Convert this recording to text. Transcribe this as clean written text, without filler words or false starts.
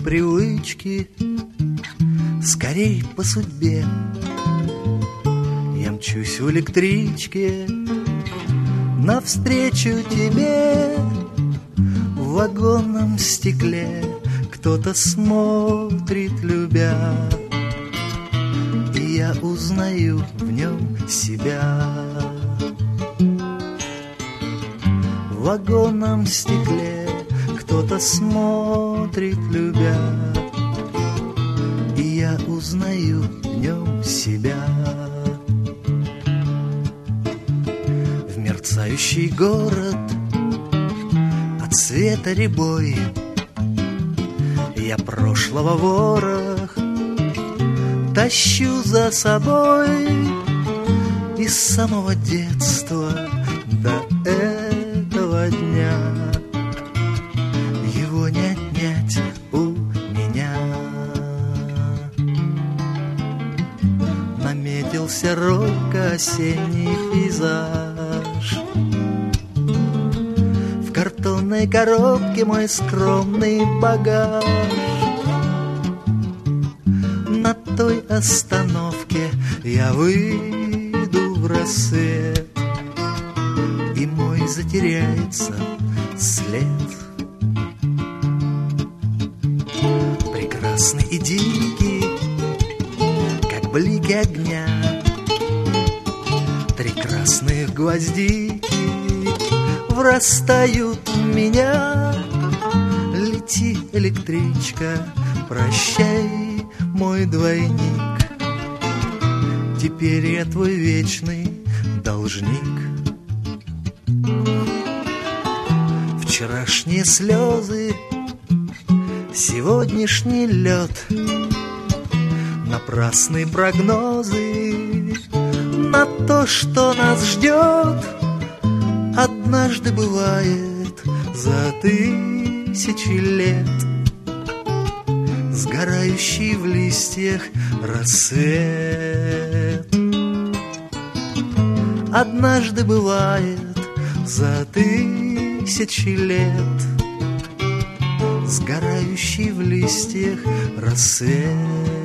привычки, скорей по судьбе. Я мчусь в электричке навстречу тебе. В вагонном стекле кто-то смотрит, любя, и я узнаю в нем себя. В вагонном стекле кто-то смотрит, любя, и я узнаю в нем себя. В мерцающий город от света рябой я прошлого ворох тащу за собой. Из самого детства до этого дня его не отнять у меня. Наметился робко осенний пейзаж. В картонной коробке мой скромный багаж. На той остановке я выйду в рассвет, и мой затеряется след. Прекрасный и дикий, как блики огня, три красных гвоздики врастают в меня. Лети, электричка, прощай, мой двойник, теперь я твой вечный должник. Вчерашние слезы, сегодняшний лед, напрасные прогнозы на то, что нас ждет. Однажды бывает за тысячи лет сгорающий в листьях рассвет. Однажды бывает за тысячи лет сгорающий в листьях рассвет.